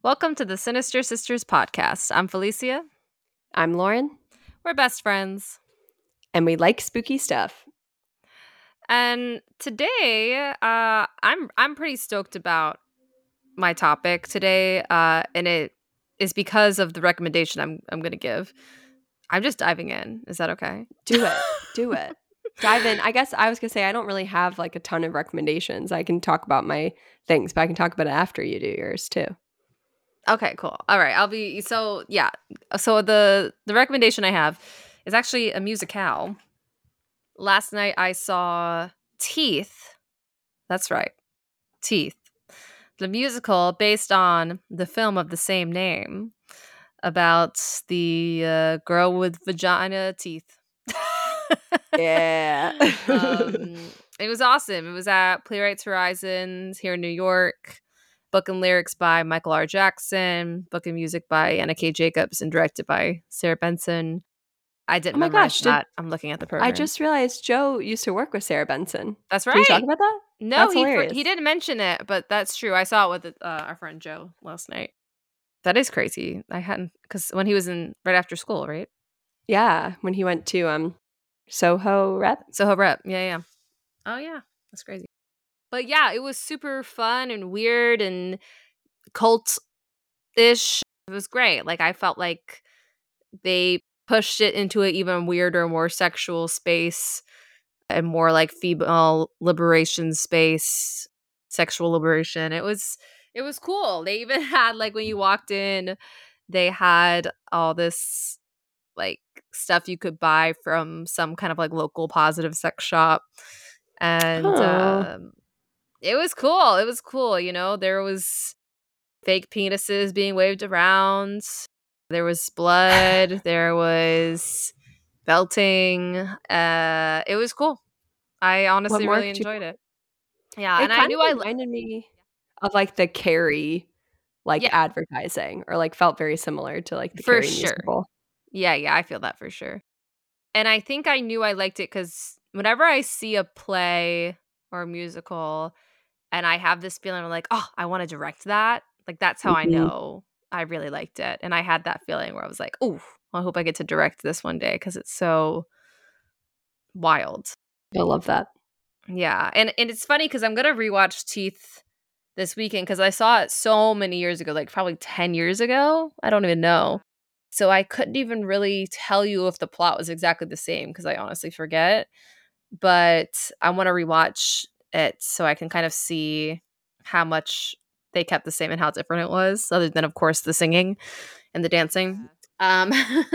Welcome to the Sinister Sisters podcast. I'm Felicia. I'm Lauren, We're best friends. and we like spooky stuff. And today, I'm pretty stoked about my topic today, and it is because of the recommendation I'm going to give. I'm just diving in. Is that okay? Do it. Dive in. I guess I was going to say I don't really have like a ton of recommendations. I can talk about my things, but I can talk about it after you do yours too. Okay, cool. All right, So the recommendation I have is actually a musicale. Last night I saw Teeth. That's right, Teeth. The musical based on the film of the same name about the girl with vagina teeth. Yeah. It was awesome. It was at Playwrights Horizons here in New York. Book and lyrics by Michael R. Jackson. Book and music by Anna K. Jacobs and directed by Sarah Benson. I didn't Oh my memorize gosh, that. I'm looking at the program. I just realized Joe used to work with Sarah Benson. That's Can you talk right. about that? No, That's he hilarious. didn't mention it, but that's true. I saw it with our friend Joe last night. That is crazy. I hadn't, because when he was in right after school, right? Yeah, when he went to Soho Rep. Soho Rep. Yeah. Oh yeah, that's crazy. But yeah, it was super fun and weird and cult-ish. It was great. Like I felt like they pushed it into an even weirder, more sexual space and more like female liberation space, sexual liberation. It was cool. They even had like when you walked in, they had all this like stuff you could buy from some kind of like local positive sex shop. And Oh, it was cool. It was cool, you know. There was fake penises being waved around. There was blood. There was belting. It was cool. I what honestly more really could you? enjoyed it. Yeah, It and I kind knew of reminded me of like the Carrie like yeah, advertising, or like felt very similar to like the for Carrie sure. musical. Yeah, I feel that for sure. And I think I knew I liked it because whenever I see a play or a musical and I have this feeling of like, oh, I want to direct that. Like that's how I Mhm. know I really liked it. And I had that feeling where I was like, oh, I hope I get to direct this one day because it's so wild. I love that. Yeah. And it's funny because I'm gonna rewatch Teeth this weekend because I saw it so many years ago, like probably 10 years ago. I don't even know. So I couldn't even really tell you if the plot was exactly the same because I honestly forget. But I want to rewatch it so I can kind of see how much they kept the same and how different it was, other than of course the singing and the dancing. Um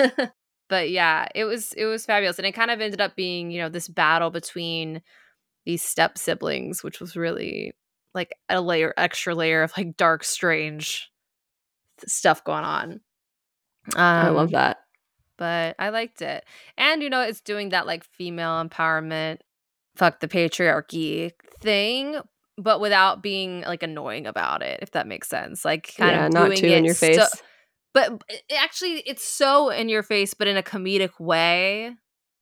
but yeah, it was fabulous. And it kind of ended up being, you know, this battle between these step siblings, which was really like extra layer of like dark, strange stuff going on. I love Um, that. but I liked it. And you know, it's doing that like female empowerment, fuck the patriarchy thing, but without being like annoying about it, if that makes sense. Like kind Yeah, of not doing too in it your face. but actually it's so in your face, but in a comedic way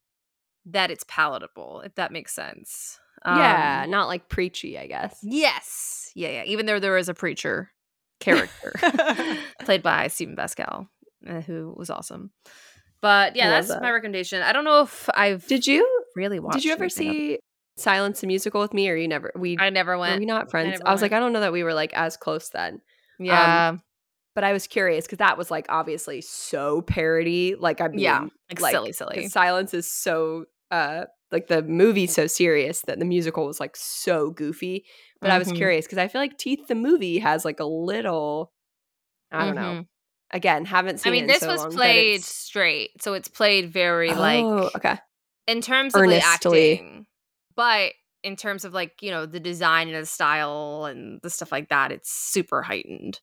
that it's palatable, if that makes sense. Yeah, not like preachy, I guess. Yes. Yeah. Even though there was a preacher character played by Stephen Pascal, who was awesome. But I yeah, love that's my that. recommendation. I don't know if I've Did you really did you watched ever anything else. see Silence the Musical with me, or you never we I never were went. we not I friends? never I was like, went. I don't know that we were like as close then. Um, Yeah. but I was curious because that was like obviously so parody. Like I Yeah. mean, Like like silly, because silly. Silence is so like the movie's so serious that the musical was like so goofy. But I was Mm-hmm. curious because I feel like Teeth the movie has like a little, I don't know. Mm-hmm. Again, haven't I seen it mean, in this so was long that played it's straight. So it's played very oh, like okay. in terms of the Earnestly. acting, but in terms of like, you know, the design and the style and the stuff like that, it's super heightened.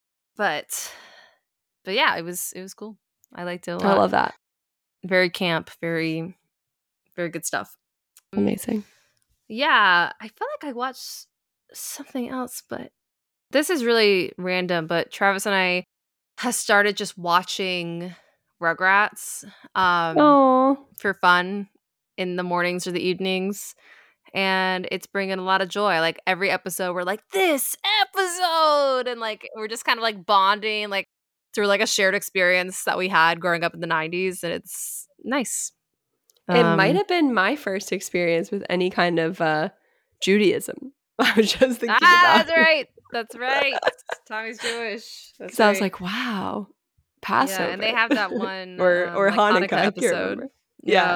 But yeah, it was cool. I liked it a I lot. love that. Very camp, very very good stuff. Mm, Amazing. yeah, I feel like I watched something else, but this is really random. But Travis and I has started just watching Rugrats Oh, for fun in the mornings or the evenings. and it's bringing a lot of joy. Like every episode, we're like, this episode, and like we're just kind of like bonding, like through like a shared experience that we had growing up in the '90s, and it's nice. It might have been my first experience with any kind of Judaism. I was just thinking about That's right. That's right. Tommy's Jewish. That's because I was right. like, wow, Yeah, and they Passover have that one or like Hanukkah. Hanukkah I can't episode. remember. Yeah, Yeah,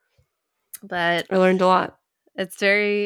but I learned a lot. it's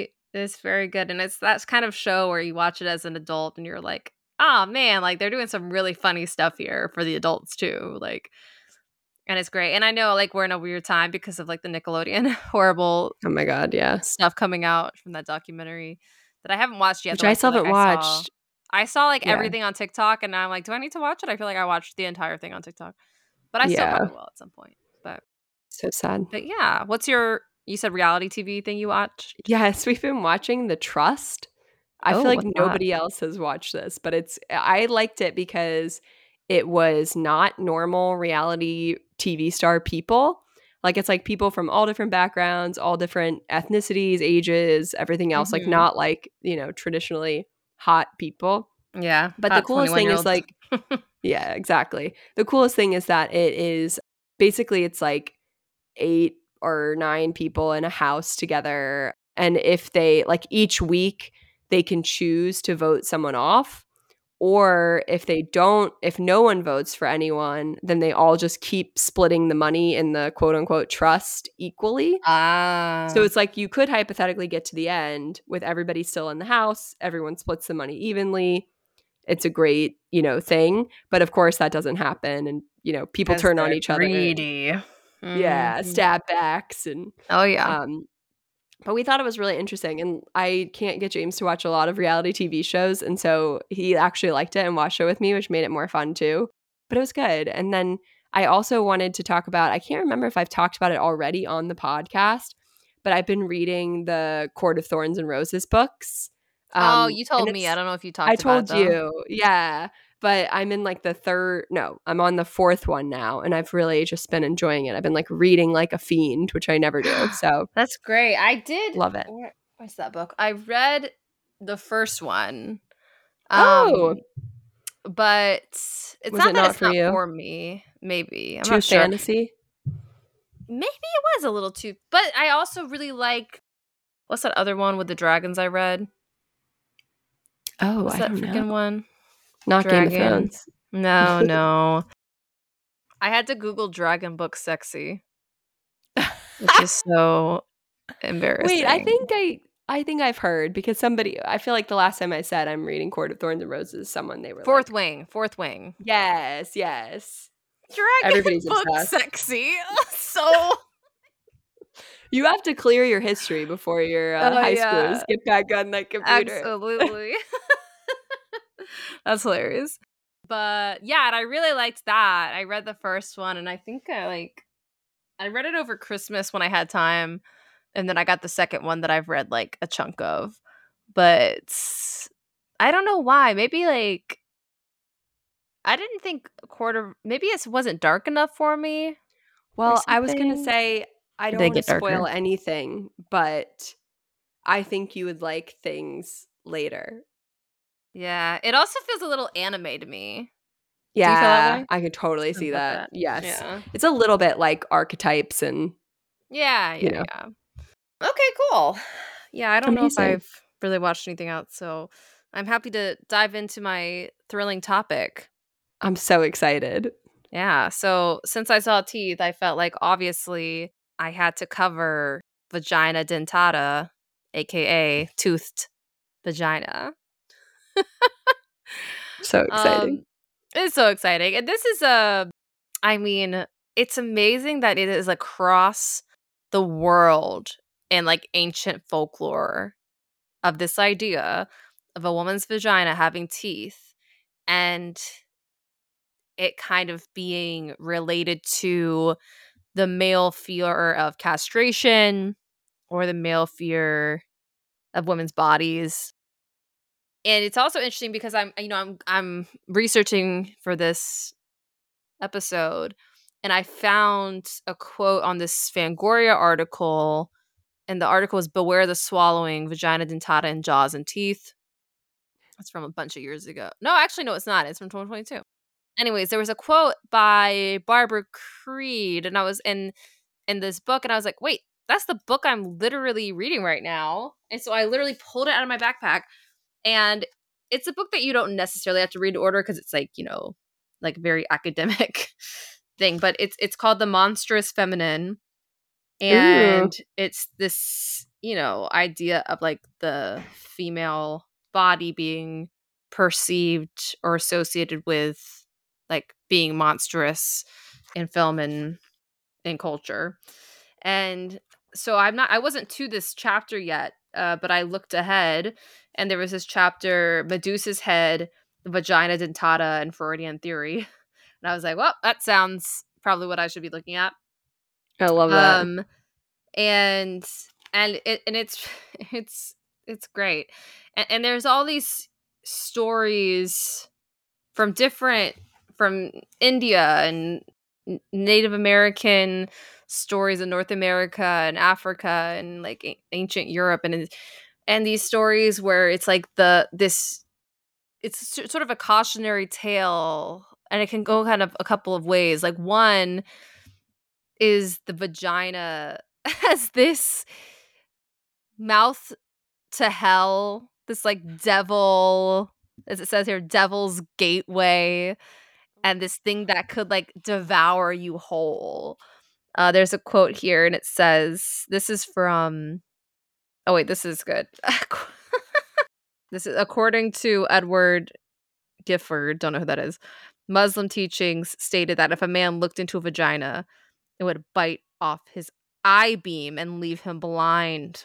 very good, and it's that kind of show where you watch it as an adult and you're like, oh man, like they're doing some really funny stuff here for the adults too, like, and it's great. And I know like we're in a weird time because of like the Nickelodeon horrible Oh my god, yeah. stuff coming out from that documentary that I haven't watched yet. Which Though I I feel still like haven't watched. I saw like Yeah, everything on TikTok, and I'm like, do I need to watch it? I feel like I watched the entire thing on TikTok, but I still yeah. probably will at some point. But So sad. but yeah, what's your you said reality TV thing you watched? Yes, we've been watching The Trust. I Oh, feel like what's that? nobody else has watched this, but I liked it because it was not normal reality TV star people. Like it's like people from all different backgrounds, all different ethnicities, ages, everything else, like Mhm. not like, traditionally hot people. Yeah, But the hot coolest thing is 21-year-olds. like yeah, exactly. The coolest thing is that it is basically it's like 8 or 9 people in a house together, and if they like each week they can choose to vote someone off, or if no one votes for anyone, then they all just keep splitting the money in the quote unquote trust equally. So Ah, it's like you could hypothetically get to the end with everybody still in the house, everyone splits the money evenly. It's a great, thing, but of course that doesn't happen, and people 'cause turn on they're each other. greedy. Yeah, Mhm. stab backs and Oh, yeah. um but we thought it was really interesting, and I can't get James to watch a lot of reality TV shows, and so he actually liked it and watched it with me, which made it more fun too. But it was good. And then I also wanted to talk about, I can't remember if I've talked about it already on the podcast, but I've been reading the Court of Thorns and Roses books. Oh, you And told me. I it's don't know if you I talked about it, told though. you. Yeah. But I'm in like the third, no, I'm on the fourth one now, and I've really just been enjoying it. I've been like reading like a fiend, which I never do. So That's great. I did love it. where's that book? I read the first one, Oh, um, but it's was not it that not it's for not you? for me, maybe. I'm Too not sure. fantasy? Maybe it was a little too but I also really like what's that other one with the dragons I read? Oh, What's I that don't know. freaking one? Not Game of Dragon. Thrones. No, no. I had to Google dragon book sexy, which is so Wait, I embarrassing. think I think I've heard because somebody I feel like the last time I said I'm reading Court of Thorns and Roses, someone they were Fourth like, Wing, Fourth Wing. "Yes, yes." Dragon Everybody's book obsessed. sexy. So You have to clear your history before your oh, high schoolers yeah. get back on that computer. Absolutely. That's hilarious. But, yeah, and I really liked that. I read the first one, and I think I read it over Christmas when I had time, and then I got the second one that I've read, like, a chunk of. But I don't know why. Maybe, like I didn't think a quarter maybe it wasn't dark enough for me or Well, I was gonna something? say I Or don't did it want to get spoil darker? anything, but I think you would like things later. Yeah, it also feels a little anime to me. Do you feel that Yeah, way? I could totally Something see about that. that. Yes. Yeah. It's a little bit like archetypes and, Yeah, you yeah, know, yeah. Okay, cool. Yeah, I don't know if amazing. I've really watched anything else, so I'm happy to dive into my thrilling topic. I'm so excited. Yeah, so since I saw teeth, I felt like obviously I had to cover vagina dentata, aka toothed vagina. So exciting. Um, it's so exciting. And this is a I mean, it's amazing that it is across the world and like ancient folklore of this idea of a woman's vagina having teeth and it kind of being related to the male fear of castration or the male fear of women's bodies. And it's also interesting because I'm researching for this episode and I found a quote on this Fangoria article And the article is Beware the Swallowing, Vagina Dentata in Jaws and Teeth. It's from a bunch of years ago. No, actually, no, it's not. It's from 2022. Anyways, there was a quote by Barbara Creed, and I was in this book, and I was like, wait, that's the book I'm literally reading right now. And so I literally pulled it out of my backpack, and it's a book that you don't necessarily have to read in order because it's like, like very academic thing, but it's called The Monstrous Feminine. Ooh. And it's this, idea of like the female body being perceived or associated with like being monstrous in film and in culture. And so I wasn't to this chapter yet, but I looked ahead and there was this chapter, Medusa's Head, Vagina Dentata, and Freudian Theory. And I was like, well, that sounds probably what I should be looking at. I love that. Um, and it's it's great. And there's all these stories from India and Native American stories in North America and Africa and like ancient Europe, and these stories where it's like it's sort of a cautionary tale, and it can go kind of a couple of ways. Like, one is the vagina as this mouth to hell, this like devil, as it says here, devil's gateway, and this thing that could like devour you whole. There's a quote here, and it says, this is from, oh wait, this is good. This is according to Edward Gifford, don't know who that is. Muslim teachings stated that if a man looked into a vagina, it would bite off his eye beam and leave him blind.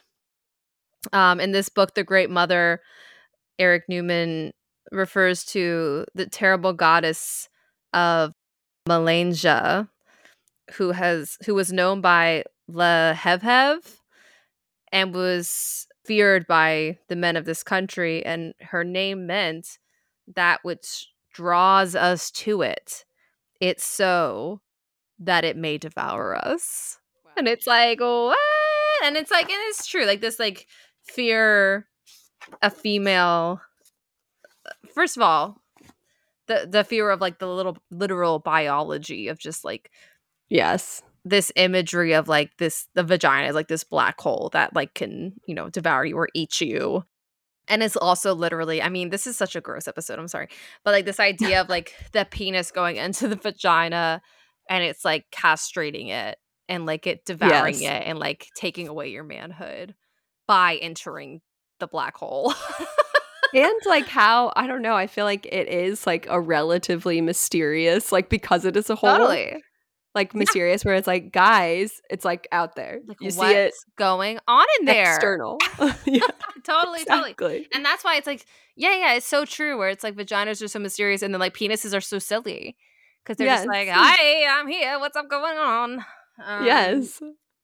In this book, The Great Mother, Eric Newman refers to the terrible goddess of Malaysia, who was known by Lehevhev and was feared by the men of this country, and her name meant that which draws us to it. It's so that it may devour us. Wow. And it's like, what? And it's like, and it's true. Like this, like fear a female. First of all, the fear of like the little literal biology of just like Yes. this imagery of like the vagina is like this black hole that like can devour you or eat you. And it's also literally, I mean, this is such a gross episode, I'm sorry, but like this idea of like the penis going into the vagina and it's like castrating it and like it devouring Yes. it and like taking away your manhood by entering the black hole. And like how, I don't know, I feel like it is like a relatively mysterious, like because it is a hole, Totally. like Yeah. mysterious, where it's like, guys, it's like out there. Like, You see it what's going on in there? external. Yeah, Totally. exactly. And that's why it's like, yeah, it's so true where it's like vaginas are so mysterious and then like penises are so silly because they're just Yes. like, hi, I'm here. What's up going on? Yes.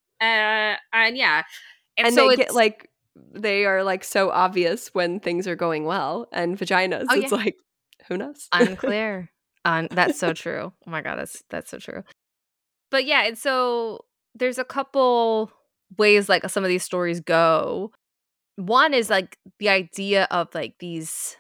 And yeah. And And so they get it's, like, they are like so obvious when things are going well, and vaginas, oh it's yeah, like, who knows? unclear. That's so true. Oh my God, that's so true. But yeah, and so there's a couple ways like some of these stories go. One is like the idea of like these,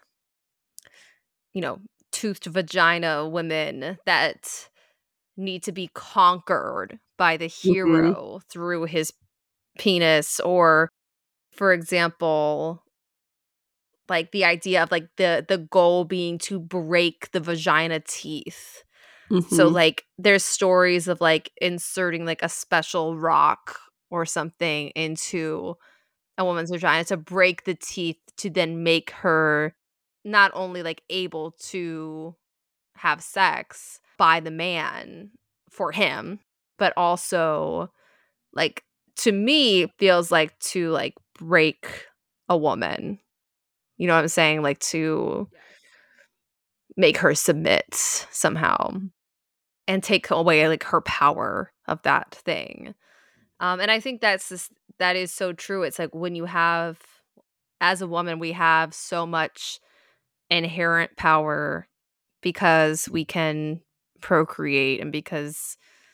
you know, toothed vagina women that need to be conquered by the Mhm. hero through his penis, or for example, like the idea of like the goal being to break the vagina teeth. So Mhm. like there's stories of like inserting like a special rock or something into a woman's vagina to break the teeth to then make her not only like able to have sex by the man for him, but also like to me feels like to like break a woman. You know what I'm saying? Like to Yes. make her submit somehow and take away like her power of that thing. And I think that is so true. It's like when you have, as a woman, we have so much inherent power because we can procreate and because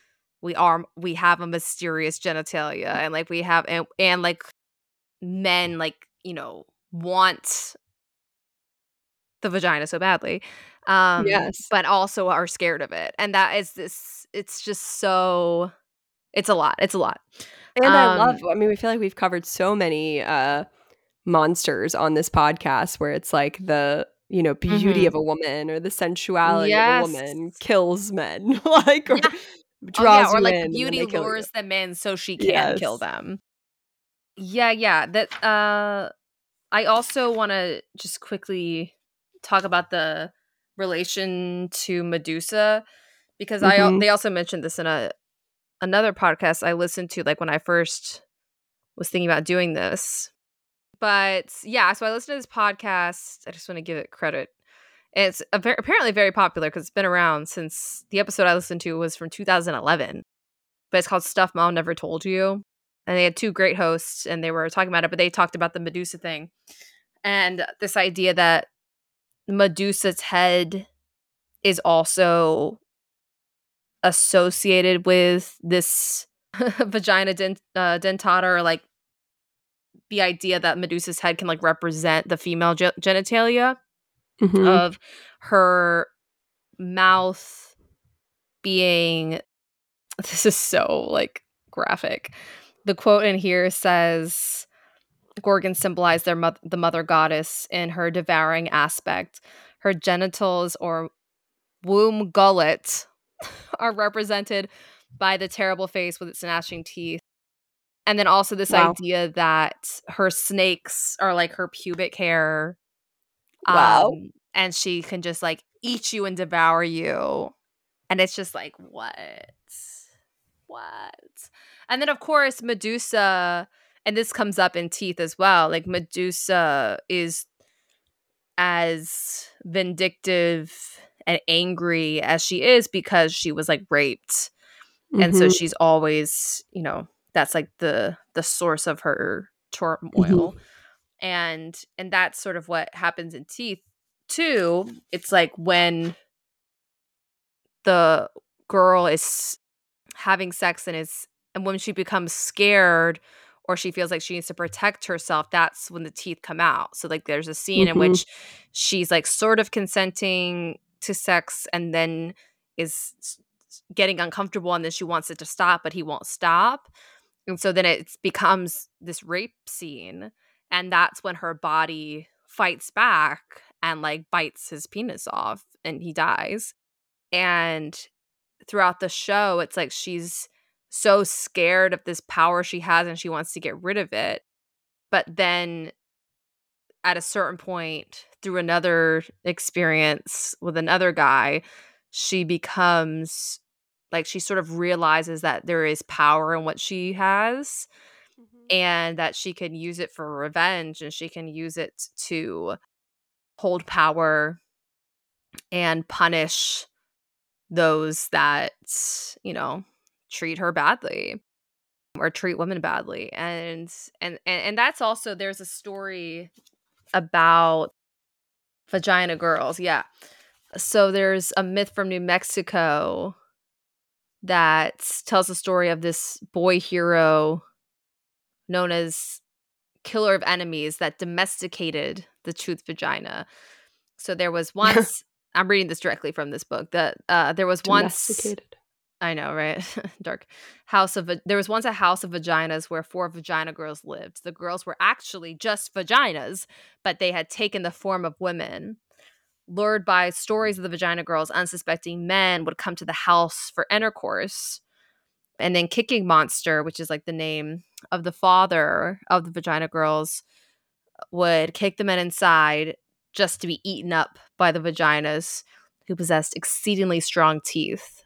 we have a mysterious genitalia, and like we have and like men like, want the vagina so badly, Yes. but also are scared of it. And that is this it's just so it's a lot. It's a lot. And Um I mean, we feel like we've covered so many, monsters on this podcast where it's like the, beauty mhm. of a woman or the sensuality of a Yes. woman kills men, like, or Yeah. Oh, yeah, draws or you like the in and then beauty they kill you. lures them in so she can kill Yes. them. Yeah, yeah. I also wanna just quickly talk about the relation to Medusa because Mhm. they also mentioned this in another podcast I listened to, like, when I first was thinking about doing this. But, yeah, so I listened to this podcast. I just wanna give it credit. It's apparently very popular because 'cause it's been around since the episode I listened to was from 2011, but it's called Stuff Mom Never Told You, and they had 2 great hosts, and they were talking about it, but they talked about the Medusa thing, and this idea that Medusa's head is also associated with this vagina dentata, or, like, the idea that Medusa's head can, like, represent the female genitalia Mhm. of her mouth being this is so, like, graphic. The quote in here says, "Gorgons symbolize the mother goddess in her devouring aspect. Her genitals or womb gullet are represented by the terrible face with its gnashing teeth." And then also this Wow. idea that her snakes are like her pubic hair, Wow. and she can just, like, eat you and devour you. And it's just like, "What? What?" And then, of course, Medusa, and this comes up in Teeth as well, like, Medusa is as vindictive and angry as she is because she was, like, raped, and so Mhm. she's always, that's, like, the source of her Mhm. turmoil, and that's sort of what happens in Teeth, too. It's like when the girl is having sex and when she becomes scared or she feels like she needs to protect herself, that's when the teeth come out. So, like, there's a scene in Mhm. which she's, like, sort of consenting to sex and then is getting uncomfortable, and then she wants it to stop, but he won't stop. And so then it becomes this rape scene, and that's when her body fights back and, like, bites his penis off and he dies. And throughout the show, it's like she's so scared of this power she has and she wants to get rid of it. But then at a certain point, through another experience with another guy, she becomes like she sort of realizes that there is power in what she has Mhm. and that she can use it for revenge and she can use it to hold power and punish those that, you know, treat her badly or treat women badly. And that's also there's a story about vagina girls. Yeah. So there's a myth from New Mexico that tells the story of this boy hero known as Killer of Enemies that domesticated the toothed vagina. So there was once I'm reading this directly from this book that there was once Domesticated. I know, right? Dark. There was once a house of vaginas where 4 vagina girls lived. The girls were actually just vaginas, but they had taken the form of women. Lured by stories of the vagina girls, unsuspecting men would come to the house for intercourse. And then Kicking Monster, which is like the name of the father of the vagina girls, would kick the men inside just to be eaten up by the vaginas who possessed exceedingly strong teeth.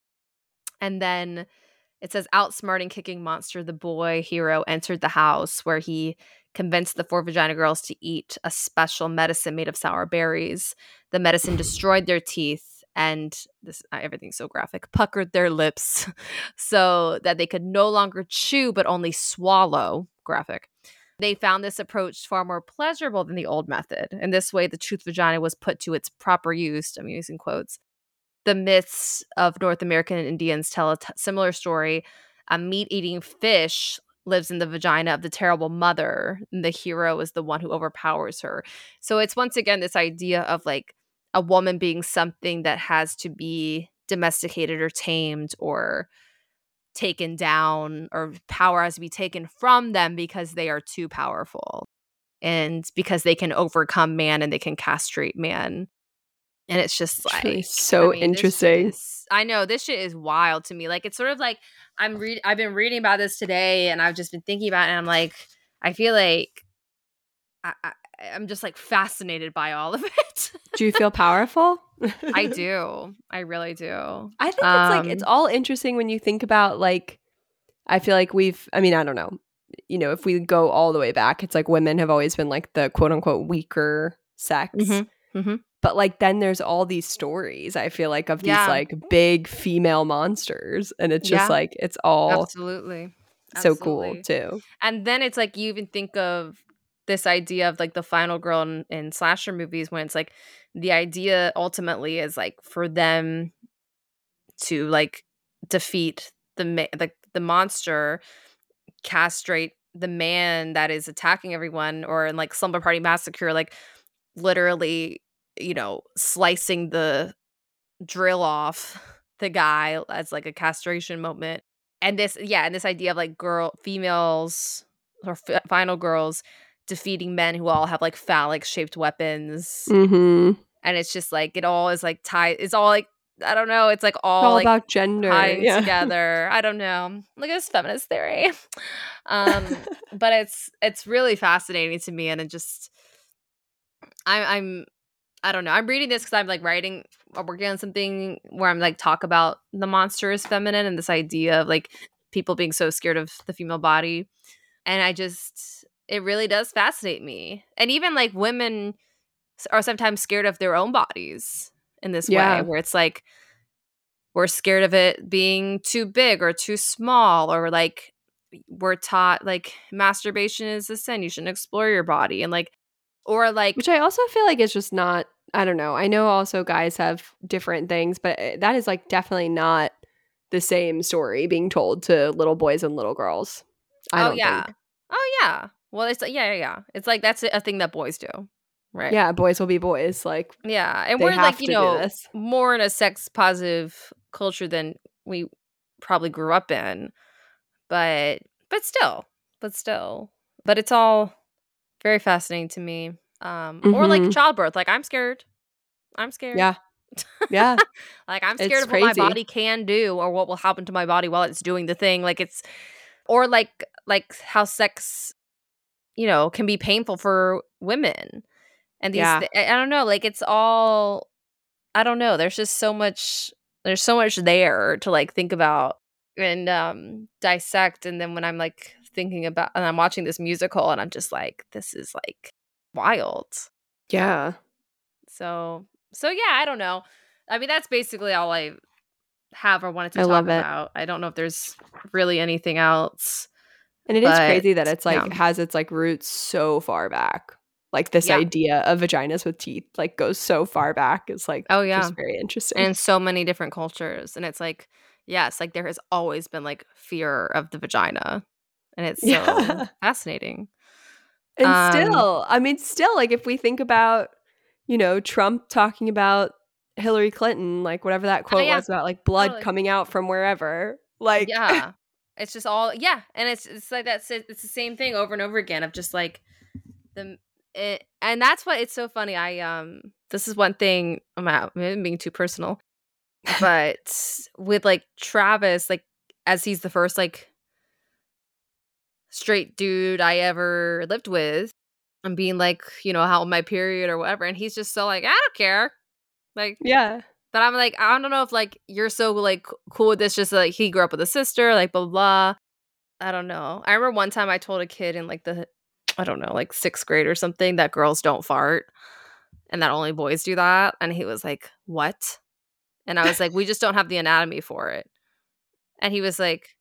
And then it says, outsmarting Kicking Monster, the boy hero entered the house where he convinced the 4 vagina girls to eat a special medicine made of sour berries. The medicine destroyed their teeth and this everything's so graphic, puckered their lips so that they could no longer chew but only swallow. Graphic. They found this approach far more pleasurable than the old method. In this way, the toothed vagina was put to its proper use. I'm using quotes. the myths of North American Indians tell a similar story. A meat-eating fish lives in the vagina of the terrible mother, and the hero is the one who overpowers her. So it's once again this idea of like a woman being something that has to be domesticated or tamed or taken down, or power has to be taken from them because they are too powerful and because they can overcome man and they can castrate man. And it's just Truly like, I so mean, this shit interesting. is, I know this shit is wild to me. Like, it's sort of like I've been reading about this today and I've just been thinking about it and I'm like, I feel like I, I, I'm just like fascinated by all of it. Do you feel powerful? I do. I really do. I think it's like it's all interesting when you think about like I feel like I mean, I don't know. If we go all the way back, it's like women have always been like the quote unquote weaker sex. Mm-hmm, mm-hmm. But like then there's all these stories, I feel like, of these Yeah. like big female monsters. And it's just Yeah. like it's all Absolutely. so cool Absolutely. too. And then it's like you even think of this idea of like the final girl in slasher movies when it's like the idea ultimately is like for them to like defeat the monster, castrate the man that is attacking everyone, or in like Slumber Party Massacre, like literally, slicing the drill off the guy as like a castration moment. And this idea of like females or final girls defeating men who all have like phallic shaped weapons. Mhm. And it's just like it all is like tied. It's all like, I don't know. It's like It's all all like about gender. tying Yeah. together. I don't know. Look at this feminist theory. But it's really fascinating to me, and it just I'm I don't know. I'm reading this because I'm like writing or working on something where I'm like talk about the monster is feminine and this idea of like people being so scared of the female body. And it really does fascinate me. And even like women are sometimes scared of their own bodies in this way, Yeah. where it's like we're scared of it being too big or too small, or like we're taught like masturbation is a sin. You shouldn't explore your body. And like, or like, Which I also feel like is just not I don't know. I know also guys have different things, but that is like definitely not the same story being told to little boys and little girls. I oh don't yeah. think. Oh yeah. Well, it's like, yeah. It's like that's a thing that boys do. Right. Yeah, boys will be boys. Like Yeah. And they we're like, have to do this. more in a sex positive culture than we probably grew up in. But but still. But still. But it's all very fascinating to me. Or like Mhm. childbirth. Like I'm scared. I'm scared. Yeah. Yeah. Like I'm scared It's of what my crazy. body can do or what will happen to my body while it's doing the thing. Like it's or like how sex, can be painful for women. And Yeah. I don't know, like it's all, I don't know. There's so much there to like think about and dissect. And then when I'm like thinking about and I'm watching this musical and I'm just like, this is like wild. Yeah. So yeah, I don't know. I mean, that's basically all I have or wanted to I talk love it. about. I don't know if there's really anything else, And it is but crazy that it's yeah. like has its like roots so far back. Like this Yeah. idea of vaginas with teeth like goes so far back. It's like Oh yeah. just very interesting. And so many different cultures. And it's like, yes, like there has always been like fear of the vagina. And it's so Yeah. fascinating. And Um, still, I mean, still, like if we think about, Trump talking about Hillary Clinton, like whatever that oh quote yeah, was about, like blood totally. coming out from wherever, like, Yeah. It's just all, yeah. And it's like it's the same thing over and over again of just like and that's what it's so funny. This is one thing I'm out maybe being too personal, but with like Travis, like as he's the first like straight dude I ever lived with, and being like, how my period or whatever, and he's just so like, I don't care, like. yeah. But I'm like, I don't know if like you're so like cool with this, just like he grew up with a sister, like blah blah. Blah. I don't know. I remember one time I told a kid in like I don't know, like sixth grade or something, that girls don't fart and that only boys do that, and he was like, "What?" And I was like, "We just don't have the anatomy for it." And he was like,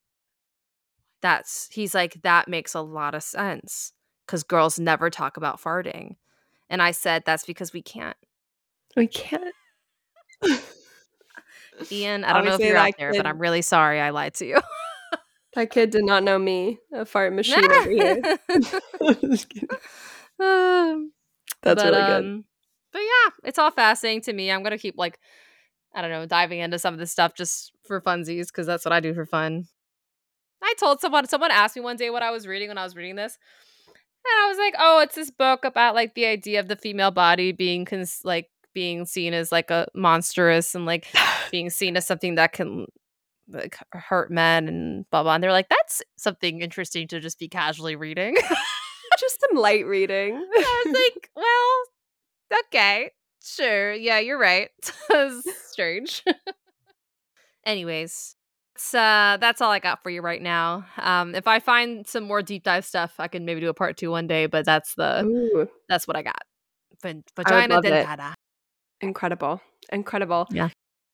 he's like, "That makes a lot of sense because girls never talk about farting." And I said, "That's because we can't." We can't. Ian, I don't know if Obviously, you're out there, but I'm really sorry I lied to you. that kid did not know me. A fart machine over here. Just kidding. Um, That's but really good. um, but yeah, it's all fascinating to me. I'm gonna keep like I don't know diving into some of this stuff just for funsies because that's what I do for fun. I told someone asked me one day what I was reading when I was reading this, and I was like, "Oh, it's this book about like the idea of the female body being being seen as like a monstrous and like being seen as something that can like hurt men and blah blah." And they're like, "That's something interesting to just be casually reading." Just some light reading. I was like, "Well, okay, sure, yeah, you're right." It's strange. Anyways, that's all I got for you right now. If I find some more deep dive stuff, I can maybe do a part 2 one day, but Ooh, that's what I got. I would Vagina love it. dentata. Incredible. Incredible. Yeah.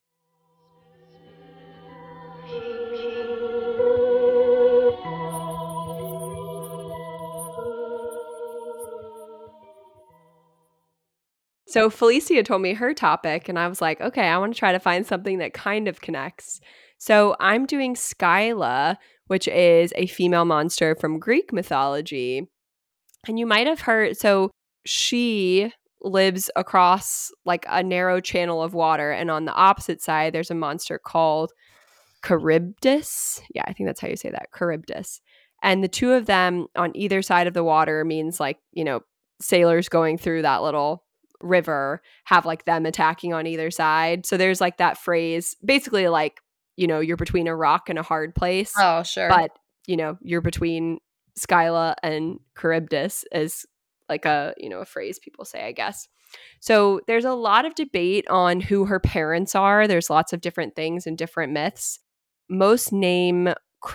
So Felicia told me her topic, and I was like, okay, I want to try to find something that kind of connects. So I'm doing Skyla, which is a female monster from Greek mythology. And you might have heard, so she lives across like a narrow channel of water, and on the opposite side, there's a monster called Charybdis. Yeah, I think that's how you say that, Charybdis. And the two of them on either side of the water means like, sailors going through that little river have like them attacking on either side. So there's like that phrase, basically like, you're between a rock and a hard place, Oh, sure. but you're between Skyla and Charybdis is like a phrase people say, I guess. So there's a lot of debate on who her parents are. There's lots of different things and different myths. Most name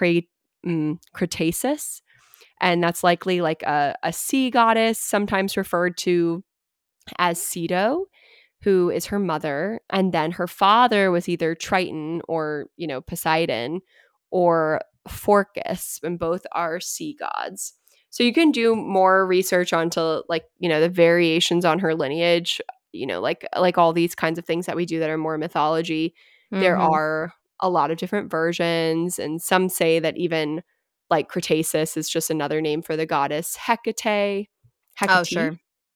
Cretaceous, and that's likely like a sea goddess, sometimes referred to as Ceto, who is her mother. And then her father was either Triton or, Poseidon or Phorcys, and both are sea gods. So you can do more research onto like, the variations on her lineage, like all these kinds of things that we do that are more mythology. There Mhm. are a lot of different versions, and some say that even like Cretaceous is just another name for the goddess Hecate. Oh, Hecate? sure.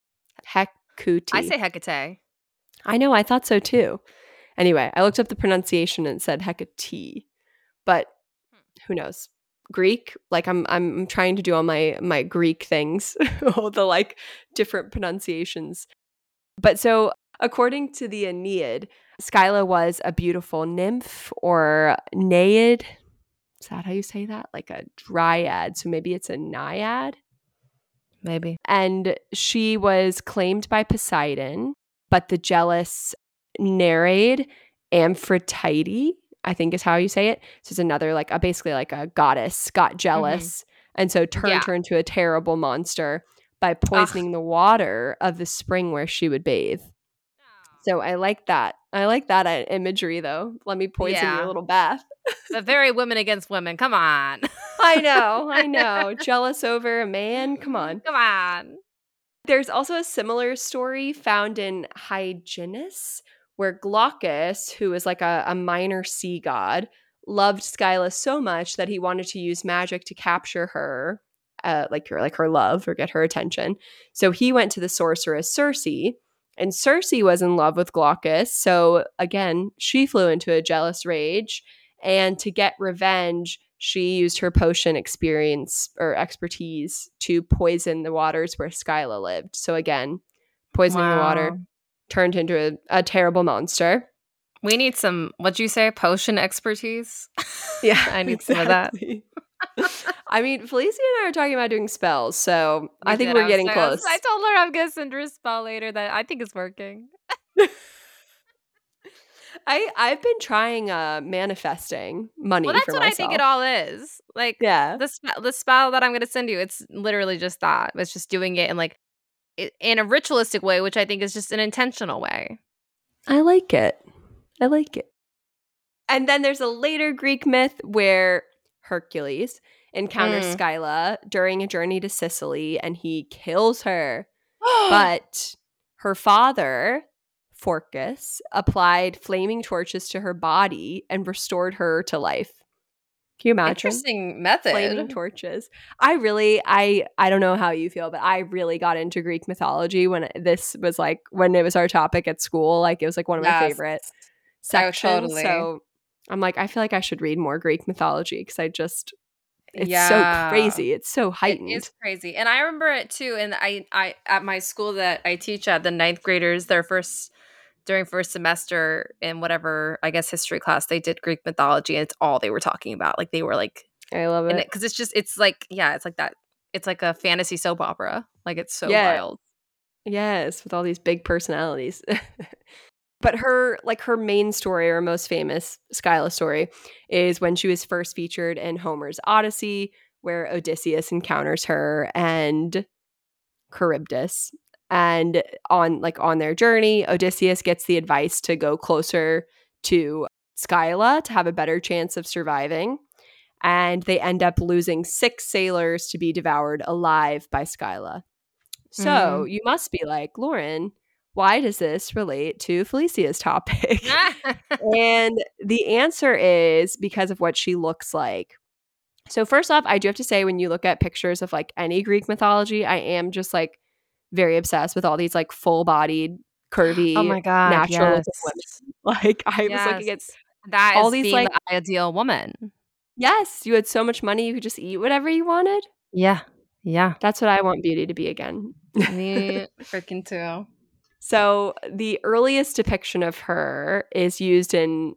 I Hecate. say Hecate. I know, I thought so too. Anyway, I looked up the pronunciation and it said Hecate, but who knows? Greek, like I'm trying to do all my Greek things, all the like different pronunciations. But so according to the Aeneid, Scylla was a beautiful nymph or naiad. Is that how you say that? Like a dryad. So maybe it's a naiad. Maybe. And she was claimed by Poseidon, but the jealous Nereid Amphitrite, I think is how you say it. So it's another like basically like a goddess got Mhm. jealous and so turned Yeah. her into a terrible monster by Ugh. poisoning the water of the spring where she would bathe. So I like that. I like that imagery though. Let me poison your Yeah. little bath. But very women against women. Come on. I know. I know. Jealous over a man. Come on. Come on. There's also a similar story found in Hyginus, where Glaucus, who is like a minor sea god, loved Scylla so much that he wanted to use magic to capture her, like her love or get her attention. So he went to the sorceress Circe, and Circe was in love with Glaucus. So again, she flew into a jealous rage, and to get revenge, she used her potion experience or expertise to poison the waters where Scylla lived. So again, poisoning the water, Wow. turned into a terrible monster. We need some, what'd you say? Potion expertise? Yeah, I need some of that. exactly. I mean, Felicia and I are talking about doing spells, so We I think did. we're getting I close. told her I'm gonna send her a spell later that I think is working. I've been trying manifesting Well, money that's for what I think it myself. all is. Like Yeah, the spell that I'm gonna send you, it's literally just that. It's just doing it in like in a ritualistic way, which I think is just an intentional way. I like it. I like it. And then there's a later Greek myth where Hercules encounters Mm. Scylla during a journey to Sicily and he kills her. But her father Phorcys applied flaming torches to her body and restored her to life. Can you imagine? Interesting Flaming method. torches. I don't know how you feel, but I really got into Greek mythology when this was like when it was our topic at school. Like it was like one of my Yes. favorite Oh, sections. totally. So I'm like, I feel like I should read more Greek mythology because it's so Yeah. crazy. It's so It heightened. is crazy. And I remember it too. And I at my school that I teach at, the ninth graders, during first semester in whatever, I guess, history class, they did Greek mythology, and it's all they were talking about. Like they were like, I love and it. because it's like, yeah, it's like that. It's like a fantasy soap opera. Like it's so Yeah. wild. Yes, with all these big personalities. But her main story or most famous Scylla story is when she was first featured in Homer's Odyssey, where Odysseus encounters her and Charybdis. And on their journey, Odysseus gets the advice to go closer to Scylla to have a better chance of surviving. And they end up losing 6 sailors to be devoured alive by Scylla. So Mm. you must be like, Lauren, why does this relate to Felicia's topic? And the answer is because of what she looks like. So first off, I do have to say when you look at pictures of like any Greek mythology, I am just like very obsessed with all these like full-bodied, Oh curvy, my God, natural looking yes. women. Like I was looking Yes. at That all is these being like, the ideal woman. yes, you had so much money you could just eat whatever you wanted. Yeah. Yeah. That's what I want beauty to be again. Me freaking too. So the earliest depiction of her is used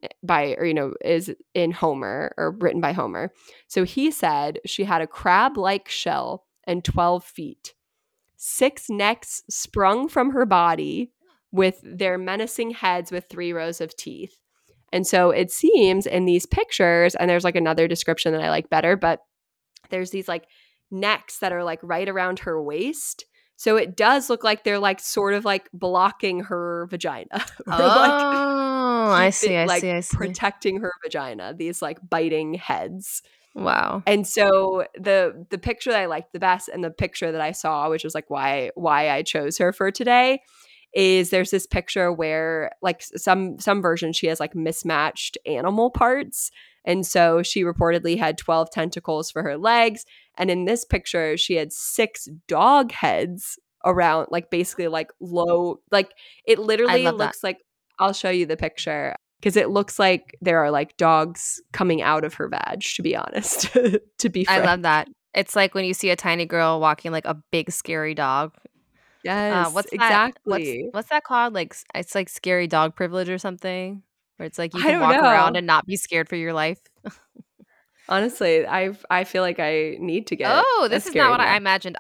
is in Homer or written by Homer. So he said she had a crab-like shell and 12 feet, 6 necks sprung from her body with their menacing heads with 3 rows of teeth. And so it seems in these pictures, and there's like another description that I like better, but there's these like necks that are like right around her waist. So it does look like they're like sort of like blocking her vagina or like Oh, I keep see, it I like see, I see. protecting her vagina, these like biting heads. Wow. And so the picture that I liked the best and the picture that I saw, which was like why I chose her for today, is there's this picture where like some version she has like mismatched animal parts. And so she reportedly had 12 tentacles for her legs. And in this picture, she had 6 dog heads around, like basically like low, like it I literally love that. looks like, I'll show you the picture because it looks like there are like dogs coming out of her vag, to be honest, to be I love frank. that. It's like when you see a tiny girl walking like a big scary dog. Yes, What's that? exactly. What's that called? Like it's like scary dog privilege or something, where it's like you I can don't walk around know. and not be scared for your life. Honestly, I feel like I need to get Oh, a this is not scary what I dog. imagined.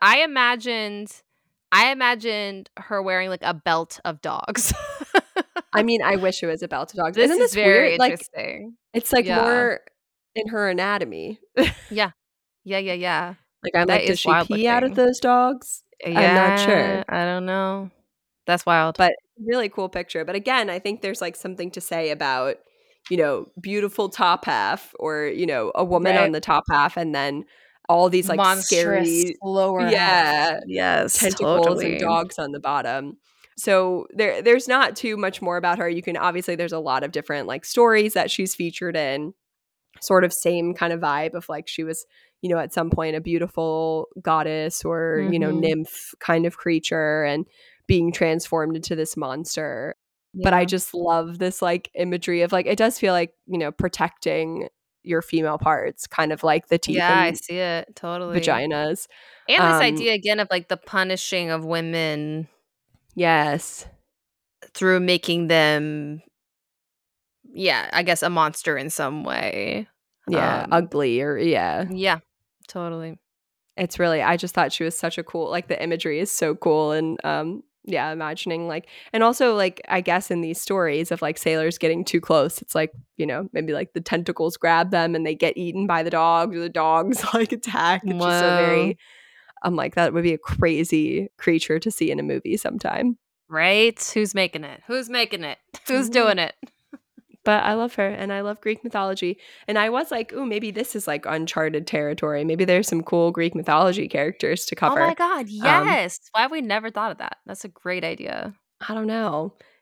I imagined her wearing like a belt of dogs. I mean, I wish it was about dogs. This Isn't is this very weird? Like, interesting. it's like Yeah. more in her anatomy. Yeah. Yeah, yeah, yeah. Like, I'm That like, does is she wild pee out of looking. those dogs? I'm not sure. Yeah, I don't know. That's wild. But really cool picture. But again, I think there's like something to say about, beautiful top half or, a woman on Right. the top half and then all these like Monstrous scary, lower half. yeah, Yes, tentacles and totally. dogs on the bottom. So there's not too much more about her. You can obviously there's a lot of different like stories that she's featured in. Sort of same kind of vibe of like she was, at some point a beautiful goddess or, Mhm. nymph kind of creature and being transformed into this monster. But I Yeah. just love this like imagery of like it does feel like, protecting your female parts, kind of like the teeth Yeah, I and see it, totally. vaginas. And this Um idea again of, like, the punishing of women yes. through making them, yeah, I guess a monster in some way. Yeah, Um, ugly or yeah. yeah, totally. It's really I just thought she was such a cool like the imagery is so cool and yeah, imagining like and also like I guess in these stories of like sailors getting too close, it's like, maybe like the tentacles grab them and they get eaten by the dogs or the dogs like attack. It's just a Wow. very I'm like that would be a crazy creature to see in a movie sometime. Right? Who's making it? Who's making it? Who's Mhm. doing it? But I love her and I love Greek mythology. And I was like, "Ooh, maybe this is like uncharted territory. Maybe there's some cool Greek mythology characters to Oh my cover." god, Um, yes! Why have we never thought of that? That's a great idea. I don't know.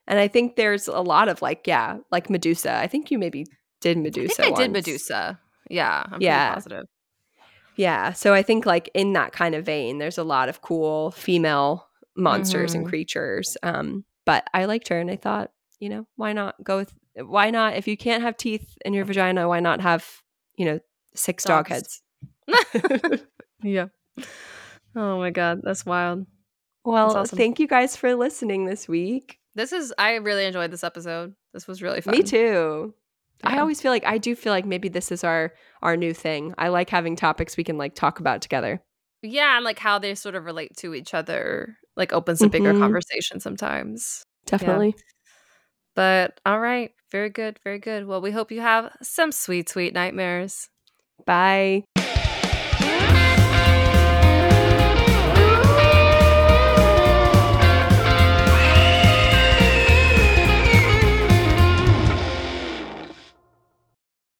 And I think there's a lot of like Medusa. I think you maybe did I think Medusa I did once. Medusa. Yeah, I'm pretty Yeah. positive. Yeah. So I think like in that kind of vein, there's a lot of cool female monsters and Mhm. creatures. But I liked her and I thought, why not if you can't have teeth in your vagina, why not have, 6 dog Dogs. heads? Yeah. Oh my god, that's wild. That's Well, awesome. thank you guys for listening this week. I really enjoyed this episode. This was really Me fun. too. Yeah. I do feel like maybe this is our new thing. I like having topics we can like talk about together. Yeah, and like how they sort of relate to each other, like opens a bigger Mhm. conversation sometimes. Yeah. Definitely. But all right. Very good. Very good. Well, we hope you have some sweet, sweet nightmares. Bye.